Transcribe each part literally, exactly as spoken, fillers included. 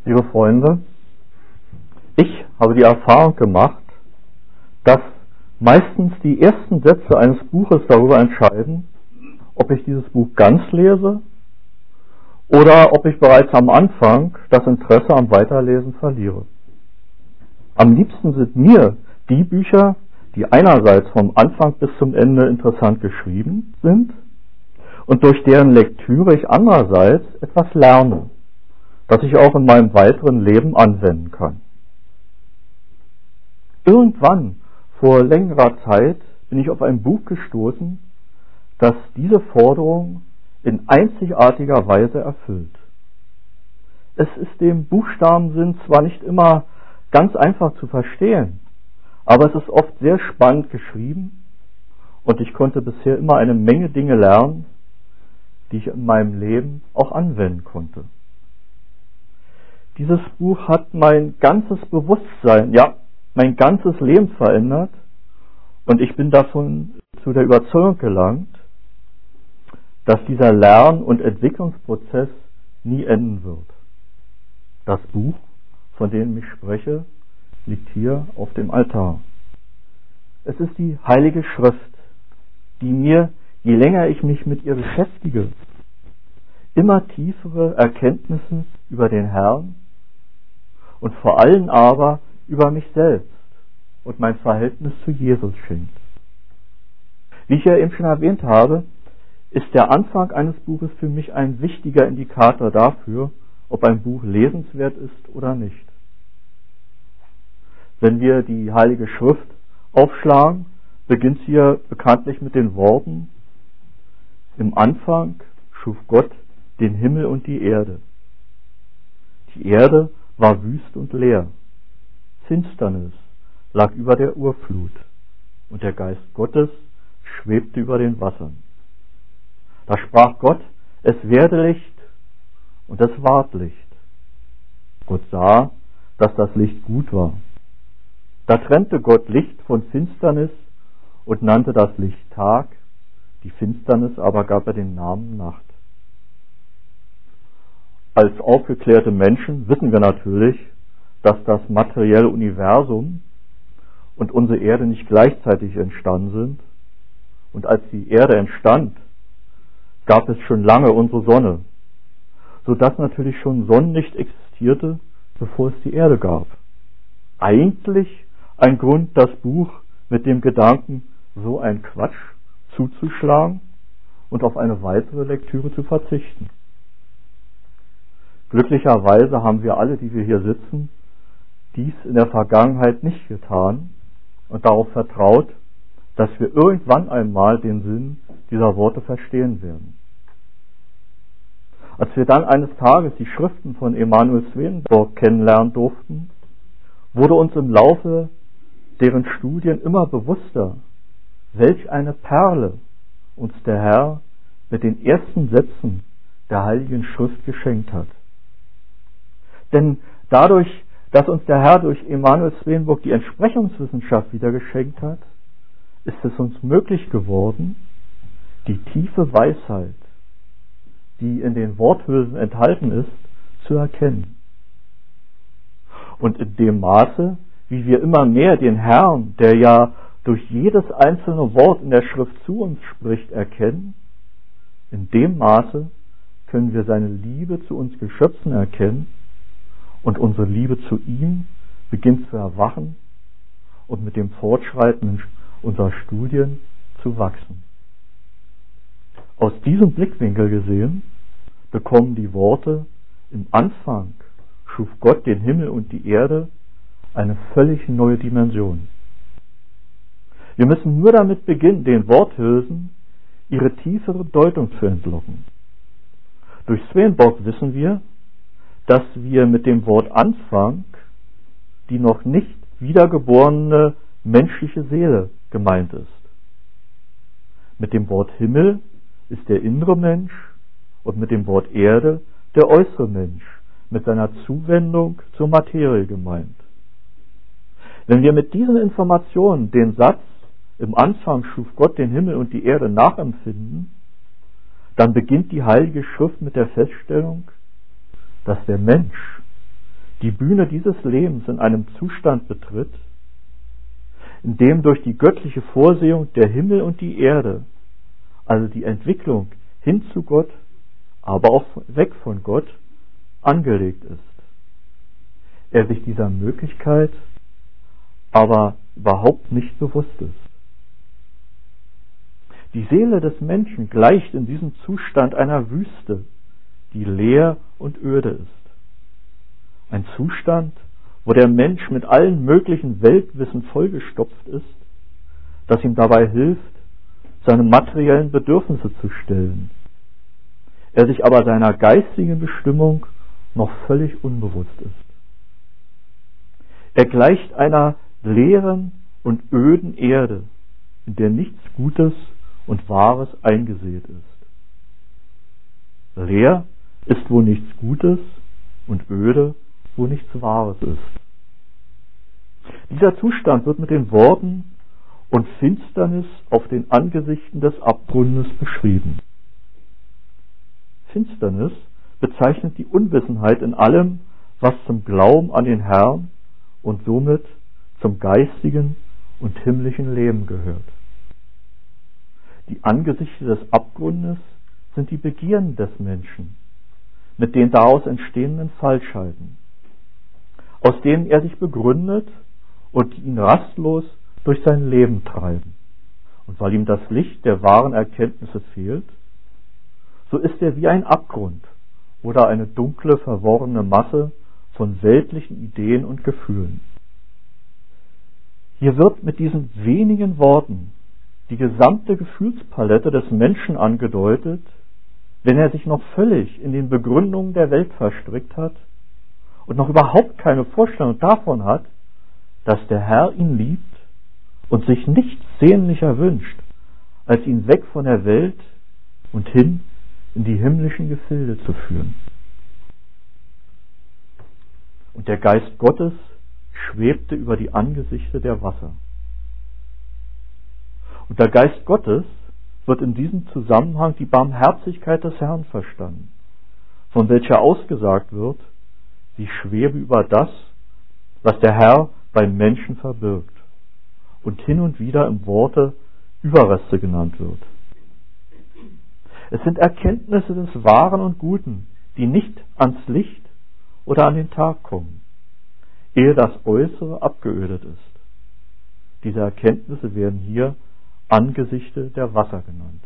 Liebe Freunde, ich habe die Erfahrung gemacht, dass meistens die ersten Sätze eines Buches darüber entscheiden, ob ich dieses Buch ganz lese oder ob ich bereits am Anfang das Interesse am Weiterlesen verliere. Am liebsten sind mir die Bücher, die einerseits vom Anfang bis zum Ende interessant geschrieben sind und durch deren Lektüre ich andererseits etwas lerne, das ich auch in meinem weiteren Leben anwenden kann. Irgendwann, vor längerer Zeit, bin ich auf ein Buch gestoßen, das diese Forderung in einzigartiger Weise erfüllt. Es ist dem Buchstabensinn zwar nicht immer ganz einfach zu verstehen, aber es ist oft sehr spannend geschrieben und ich konnte bisher immer eine Menge Dinge lernen, die ich in meinem Leben auch anwenden konnte. Dieses Buch hat mein ganzes Bewusstsein, ja, mein ganzes Leben verändert und ich bin davon zu der Überzeugung gelangt, dass dieser Lern- und Entwicklungsprozess nie enden wird. Das Buch, von dem ich spreche, liegt hier auf dem Altar. Es ist die Heilige Schrift, die mir, je länger ich mich mit ihr beschäftige, immer tiefere Erkenntnisse über den Herrn und vor allem aber über mich selbst und mein Verhältnis zu Jesus schenkt. Wie ich ja eben schon erwähnt habe, ist der Anfang eines Buches für mich ein wichtiger Indikator dafür, ob ein Buch lesenswert ist oder nicht. Wenn wir die Heilige Schrift aufschlagen, beginnt sie ja bekanntlich mit den Worten: Im Anfang schuf Gott den Himmel und die Erde. Die Erde war wüst und leer. Finsternis lag über der Urflut und der Geist Gottes schwebte über den Wassern. Da sprach Gott, es werde Licht, und es ward Licht. Gott sah, dass das Licht gut war. Da trennte Gott Licht von Finsternis und nannte das Licht Tag, die Finsternis aber gab er den Namen Nacht. Als aufgeklärte Menschen wissen wir natürlich, dass das materielle Universum und unsere Erde nicht gleichzeitig entstanden sind. Und als die Erde entstand, gab es schon lange unsere Sonne, sodass natürlich schon Sonnenlicht existierte, bevor es die Erde gab. Eigentlich ein Grund, das Buch mit dem Gedanken, so ein Quatsch zuzuschlagen und auf eine weitere Lektüre zu verzichten. Glücklicherweise haben wir alle, die wir hier sitzen, dies in der Vergangenheit nicht getan und darauf vertraut, dass wir irgendwann einmal den Sinn dieser Worte verstehen werden. Als wir dann eines Tages die Schriften von Emanuel Swedenborg kennenlernen durften, wurde uns im Laufe deren Studien immer bewusster, welch eine Perle uns der Herr mit den ersten Sätzen der Heiligen Schrift geschenkt hat. Denn dadurch, dass uns der Herr durch Emanuel Swedenborg die Entsprechungswissenschaft wieder geschenkt hat, ist es uns möglich geworden, die tiefe Weisheit, die in den Worthülsen enthalten ist, zu erkennen. Und in dem Maße, wie wir immer mehr den Herrn, der ja durch jedes einzelne Wort in der Schrift zu uns spricht, erkennen, in dem Maße können wir seine Liebe zu uns Geschöpfen erkennen und unsere Liebe zu ihm beginnt zu erwachen und mit dem Fortschreiten unserer Studien zu wachsen. Aus diesem Blickwinkel gesehen bekommen die Worte im Anfang schuf Gott den Himmel und die Erde eine völlig neue Dimension. Wir müssen nur damit beginnen, den Worthülsen ihre tiefere Deutung zu entlocken. Durch Swedenborg wissen wir, dass wir mit dem Wort Anfang die noch nicht wiedergeborene menschliche Seele gemeint ist. Mit dem Wort Himmel ist der innere Mensch und mit dem Wort Erde der äußere Mensch mit seiner Zuwendung zur Materie gemeint. Wenn wir mit diesen Informationen den Satz im Anfang schuf Gott den Himmel und die Erde nachempfinden, dann beginnt die Heilige Schrift mit der Feststellung, dass der Mensch die Bühne dieses Lebens in einem Zustand betritt, in dem durch die göttliche Vorsehung der Himmel und die Erde, also die Entwicklung hin zu Gott, aber auch weg von Gott, angelegt ist. Er sich dieser Möglichkeit aber überhaupt nicht bewusst ist. Die Seele des Menschen gleicht in diesem Zustand einer Wüste, die leer und öde ist. Ein Zustand, wo der Mensch mit allen möglichen Weltwissen vollgestopft ist, das ihm dabei hilft, seine materiellen Bedürfnisse zu stillen. Er sich aber seiner geistigen Bestimmung noch völlig unbewusst ist. Er gleicht einer leeren und öden Erde, in der nichts Gutes und Wahres eingesät ist. Leer ist, wo nichts Gutes, und öde, wo nichts Wahres ist. Dieser Zustand wird mit den Worten und Finsternis auf den Angesichten des Abgrundes beschrieben. Finsternis bezeichnet die Unwissenheit in allem, was zum Glauben an den Herrn und somit zum geistigen und himmlischen Leben gehört. Die Angesichter des Abgrundes sind die Begierden des Menschen, mit den daraus entstehenden Falschheiten, aus denen er sich begründet und die ihn rastlos durch sein Leben treiben. Und weil ihm das Licht der wahren Erkenntnisse fehlt, so ist er wie ein Abgrund oder eine dunkle, verworrene Masse von weltlichen Ideen und Gefühlen. Hier wird mit diesen wenigen Worten die gesamte Gefühlspalette des Menschen angedeutet, wenn er sich noch völlig in den Begründungen der Welt verstrickt hat und noch überhaupt keine Vorstellung davon hat, dass der Herr ihn liebt und sich nichts sehnlicher wünscht, als ihn weg von der Welt und hin in die himmlischen Gefilde zu führen. Und der Geist Gottes schwebte über die Angesichter der Wasser. Und der Geist Gottes wird in diesem Zusammenhang die Barmherzigkeit des Herrn verstanden, von welcher ausgesagt wird, sie schwebe über das, was der Herr beim Menschen verbirgt und hin und wieder im Worte Überreste genannt wird. Es sind Erkenntnisse des Wahren und Guten, die nicht ans Licht oder an den Tag kommen, ehe das Äußere abgeödet ist. Diese Erkenntnisse werden hier Angesichter der Wasser genannt.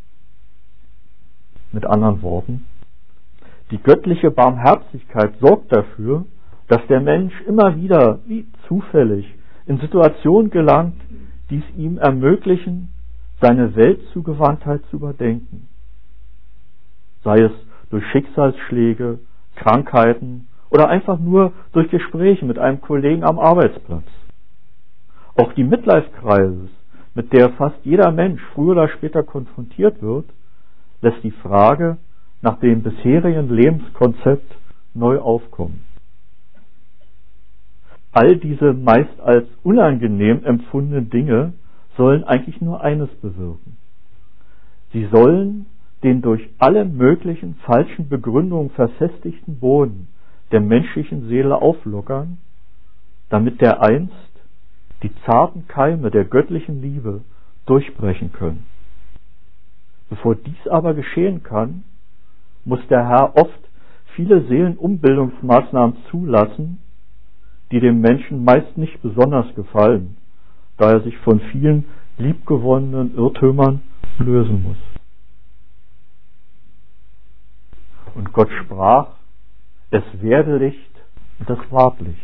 Mit anderen Worten, die göttliche Barmherzigkeit sorgt dafür, dass der Mensch immer wieder, wie zufällig, in Situationen gelangt, die es ihm ermöglichen, seine Weltzugewandtheit zu überdenken. Sei es durch Schicksalsschläge, Krankheiten oder einfach nur durch Gespräche mit einem Kollegen am Arbeitsplatz. Auch die Midlife-Crisis, mit der fast jeder Mensch früher oder später konfrontiert wird, lässt die Frage nach dem bisherigen Lebenskonzept neu aufkommen. All diese meist als unangenehm empfundenen Dinge sollen eigentlich nur eines bewirken. Sie sollen den durch alle möglichen falschen Begründungen verfestigten Boden der menschlichen Seele auflockern, damit dereinst die zarten Keime der göttlichen Liebe durchbrechen können. Bevor dies aber geschehen kann, muss der Herr oft viele Seelenumbildungsmaßnahmen zulassen, die dem Menschen meist nicht besonders gefallen, da er sich von vielen liebgewonnenen Irrtümern lösen muss. Und Gott sprach, es werde Licht, und es ward Licht.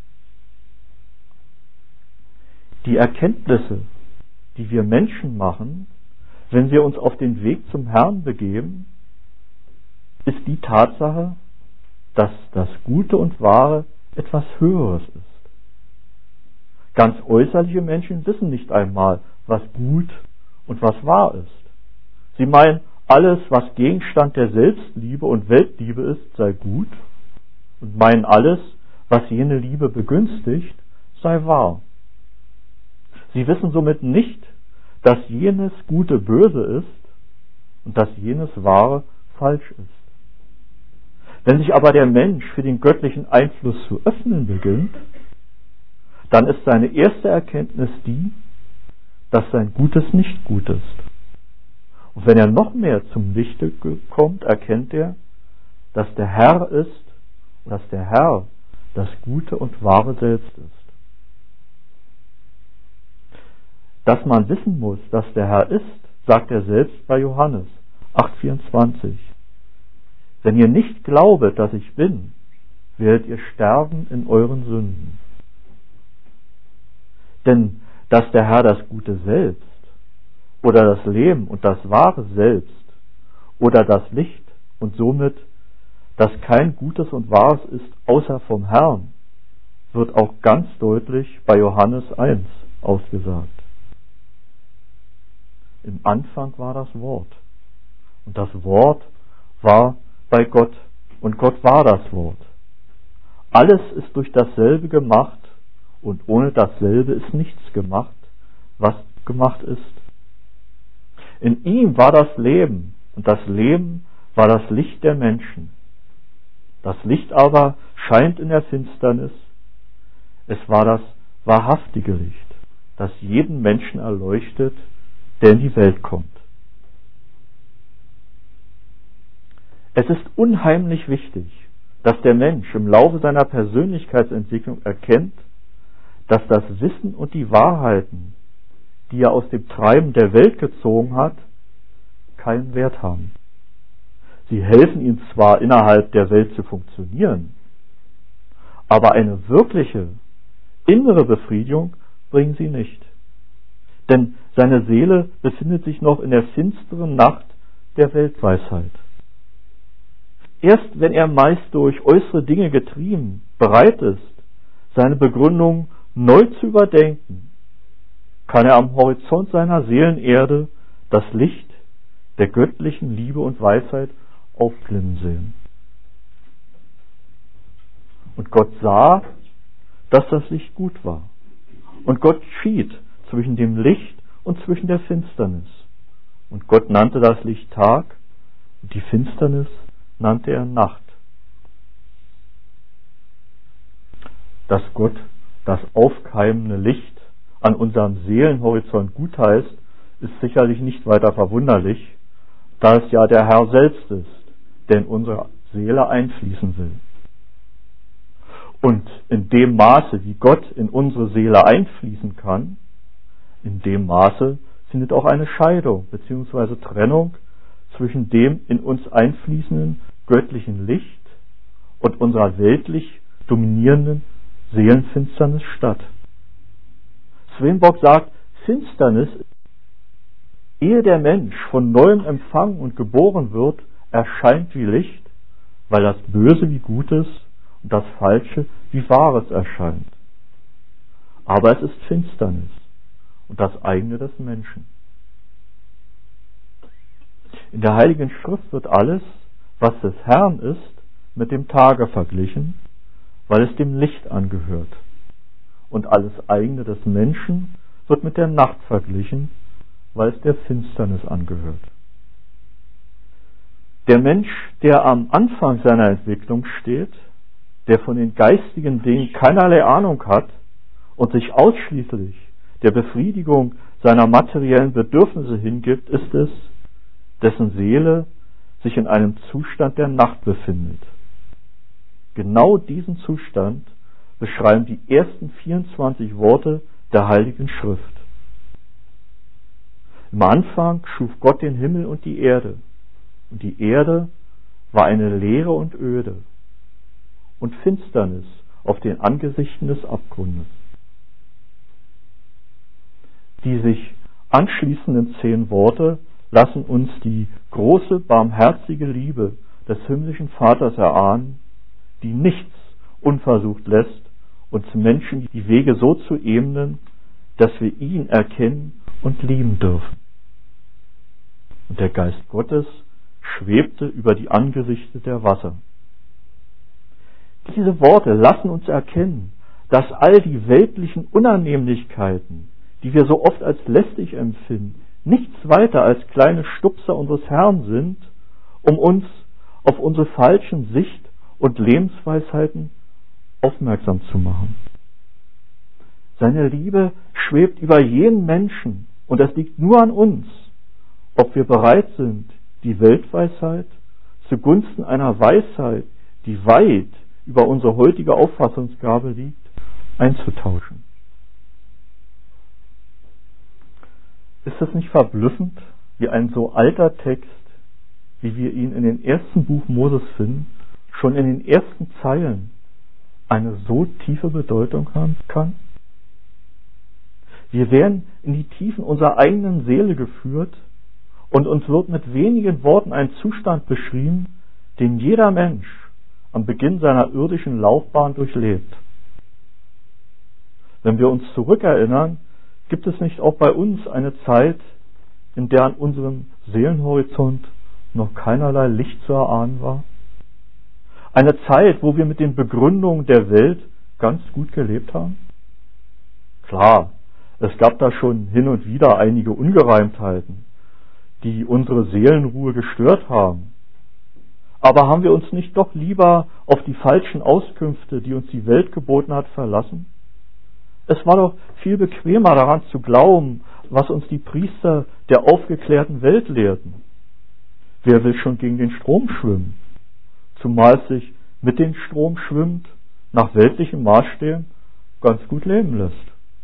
Die Erkenntnisse, die wir Menschen machen, wenn wir uns auf den Weg zum Herrn begeben, ist die Tatsache, dass das Gute und Wahre etwas Höheres ist. Ganz äußerliche Menschen wissen nicht einmal, was gut und was wahr ist. Sie meinen, alles, was Gegenstand der Selbstliebe und Weltliebe ist, sei gut und meinen, alles, was jene Liebe begünstigt, sei wahr. Sie wissen somit nicht, dass jenes Gute böse ist und dass jenes Wahre falsch ist. Wenn sich aber der Mensch für den göttlichen Einfluss zu öffnen beginnt, dann ist seine erste Erkenntnis die, dass sein Gutes nicht gut ist. Und wenn er noch mehr zum Lichte kommt, erkennt er, dass der Herr ist, dass der Herr das Gute und Wahre selbst ist. Dass man wissen muss, dass der Herr ist, sagt er selbst bei Johannes acht vierundzwanzig. Wenn ihr nicht glaubet, dass ich bin, werdet ihr sterben in euren Sünden. Denn dass der Herr das Gute selbst oder das Leben und das Wahre selbst oder das Licht und somit, dass kein Gutes und Wahres ist außer vom Herrn, wird auch ganz deutlich bei Johannes eins ausgesagt. Im Anfang war das Wort und das Wort war bei Gott und Gott war das Wort. Alles ist durch dasselbe gemacht und ohne dasselbe ist nichts gemacht, was gemacht ist. In ihm war das Leben und das Leben war das Licht der Menschen. Das Licht aber scheint in der Finsternis. Es war das wahrhaftige Licht, das jeden Menschen erleuchtet, der in die Welt kommt. Es ist unheimlich wichtig, dass der Mensch im Laufe seiner Persönlichkeitsentwicklung erkennt, dass das Wissen und die Wahrheiten, die er aus dem Treiben der Welt gezogen hat, keinen Wert haben. Sie helfen ihm zwar innerhalb der Welt zu funktionieren, aber eine wirkliche innere Befriedigung bringen sie nicht. Denn seine Seele befindet sich noch in der finsteren Nacht der Weltweisheit. Erst wenn er meist durch äußere Dinge getrieben bereit ist, seine Begründung neu zu überdenken, kann er am Horizont seiner Seelenerde das Licht der göttlichen Liebe und Weisheit aufglimmen sehen. Und Gott sah, dass das Licht gut war. Und Gott schied zwischen dem Licht und zwischen der Finsternis. Und Gott nannte das Licht Tag und die Finsternis nannte er Nacht. Dass Gott das aufkeimende Licht an unserem Seelenhorizont gutheißt, ist sicherlich nicht weiter verwunderlich, da es ja der Herr selbst ist, der in unsere Seele einfließen will. Und in dem Maße, wie Gott in unsere Seele einfließen kann, in dem Maße findet auch eine Scheidung bzw. Trennung zwischen dem in uns einfließenden göttlichen Licht und unserer weltlich dominierenden Seelenfinsternis statt. Swedenborg sagt, Finsternis, ehe der Mensch von neuem empfangen und geboren wird, erscheint wie Licht, weil das Böse wie Gutes und das Falsche wie Wahres erscheint. Aber es ist Finsternis und das eigene des Menschen. In der Heiligen Schrift wird alles, was des Herrn ist, mit dem Tage verglichen, weil es dem Licht angehört. Und alles eigene des Menschen wird mit der Nacht verglichen, weil es der Finsternis angehört. Der Mensch, der am Anfang seiner Entwicklung steht, der von den geistigen Dingen keinerlei Ahnung hat und sich ausschließlich der Befriedigung seiner materiellen Bedürfnisse hingibt, ist es, dessen Seele sich in einem Zustand der Nacht befindet. Genau diesen Zustand beschreiben die ersten vierundzwanzig Worte der Heiligen Schrift. Im Anfang schuf Gott den Himmel und die Erde, und die Erde war eine Leere und öde und Finsternis auf den Angesichten des Abgrundes. Die sich anschließenden zehn Worte lassen uns die große, barmherzige Liebe des himmlischen Vaters erahnen, die nichts unversucht lässt, uns Menschen die Wege so zu ebnen, dass wir ihn erkennen und lieben dürfen. Und der Geist Gottes schwebte über die Angesichte der Wasser. Diese Worte lassen uns erkennen, dass all die weltlichen Unannehmlichkeiten, die wir so oft als lästig empfinden, nichts weiter als kleine Stupser unseres Herrn sind, um uns auf unsere falschen Sicht und Lebensweisheiten aufmerksam zu machen. Seine Liebe schwebt über jeden Menschen und es liegt nur an uns, ob wir bereit sind, die Weltweisheit zugunsten einer Weisheit, die weit über unsere heutige Auffassungsgabe liegt, einzutauschen. Ist es nicht verblüffend, wie ein so alter Text, wie wir ihn in den ersten Buch Moses finden, schon in den ersten Zeilen eine so tiefe Bedeutung haben kann? Wir werden in die Tiefen unserer eigenen Seele geführt und uns wird mit wenigen Worten ein Zustand beschrieben, den jeder Mensch am Beginn seiner irdischen Laufbahn durchlebt. Wenn wir uns zurückerinnern, gibt es nicht auch bei uns eine Zeit, in der an unserem Seelenhorizont noch keinerlei Licht zu erahnen war? Eine Zeit, wo wir mit den Begründungen der Welt ganz gut gelebt haben? Klar, es gab da schon hin und wieder einige Ungereimtheiten, die unsere Seelenruhe gestört haben. Aber haben wir uns nicht doch lieber auf die falschen Auskünfte, die uns die Welt geboten hat, verlassen? Es war doch viel bequemer daran zu glauben, was uns die Priester der aufgeklärten Welt lehrten. Wer will schon gegen den Strom schwimmen? Zumal es sich mit dem Strom schwimmt, nach weltlichen Maßstäben ganz gut leben lässt.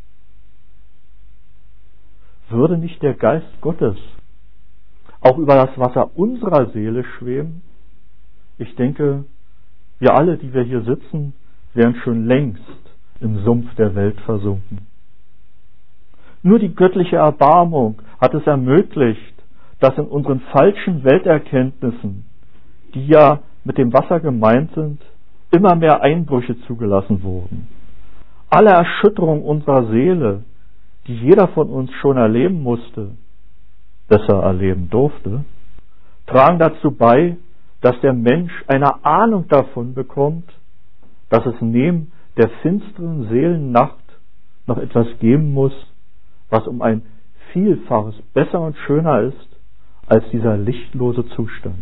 Würde nicht der Geist Gottes auch über das Wasser unserer Seele schweben? Ich denke, wir alle, die wir hier sitzen, wären schon längst im Sumpf der Welt versunken. Nur die göttliche Erbarmung hat es ermöglicht, dass in unseren falschen Welterkenntnissen, die ja mit dem Wasser gemeint sind, immer mehr Einbrüche zugelassen wurden. Alle Erschütterungen unserer Seele, die jeder von uns schon erleben musste, besser erleben durfte, tragen dazu bei, dass der Mensch eine Ahnung davon bekommt, dass es neben der finsteren Seelennacht noch etwas geben muss, was um ein Vielfaches besser und schöner ist als dieser lichtlose Zustand.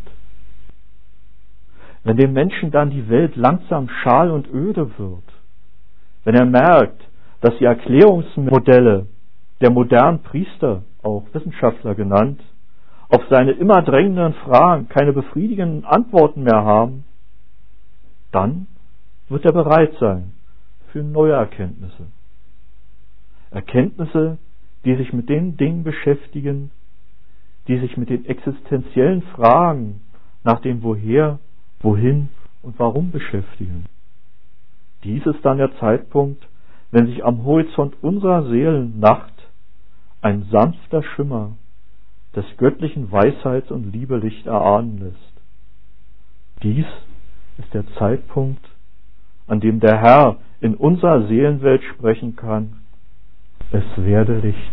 Wenn dem Menschen dann die Welt langsam schal und öde wird, wenn er merkt, dass die Erklärungsmodelle der modernen Priester, auch Wissenschaftler genannt, auf seine immer drängenden Fragen keine befriedigenden Antworten mehr haben, dann wird er bereit sein für neue Erkenntnisse. Erkenntnisse, die sich mit den Dingen beschäftigen, die sich mit den existenziellen Fragen nach dem Woher, Wohin und Warum beschäftigen. Dies ist dann der Zeitpunkt, wenn sich am Horizont unserer Seelennacht ein sanfter Schimmer des göttlichen Weisheits- und Liebelicht erahnen lässt. Dies ist der Zeitpunkt, an dem der Herr in unserer Seelenwelt sprechen kann: Es werde Licht.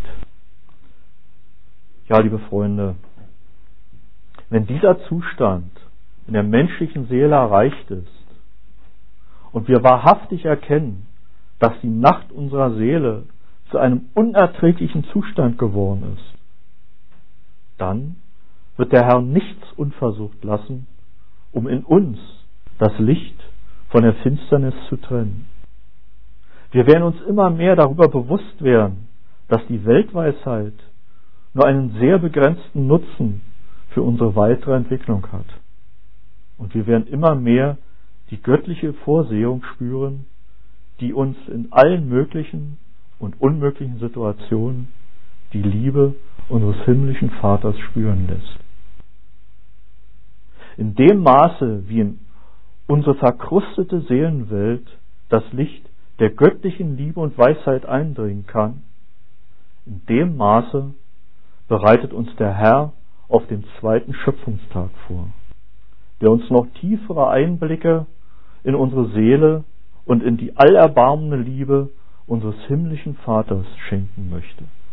Ja, liebe Freunde, wenn dieser Zustand in der menschlichen Seele erreicht ist und wir wahrhaftig erkennen, dass die Nacht unserer Seele zu einem unerträglichen Zustand geworden ist, dann wird der Herr nichts unversucht lassen, um in uns das Licht von der Finsternis zu trennen. Wir werden uns immer mehr darüber bewusst werden, dass die Weltweisheit nur einen sehr begrenzten Nutzen für unsere weitere Entwicklung hat. Und wir werden immer mehr die göttliche Vorsehung spüren, die uns in allen möglichen und unmöglichen Situationen die Liebe unseres himmlischen Vaters spüren lässt. In dem Maße, wie in unsere verkrustete Seelenwelt das Licht der göttlichen Liebe und Weisheit eindringen kann, in dem Maße bereitet uns der Herr auf den zweiten Schöpfungstag vor, der uns noch tiefere Einblicke in unsere Seele und in die allerbarmende Liebe unseres himmlischen Vaters schenken möchte.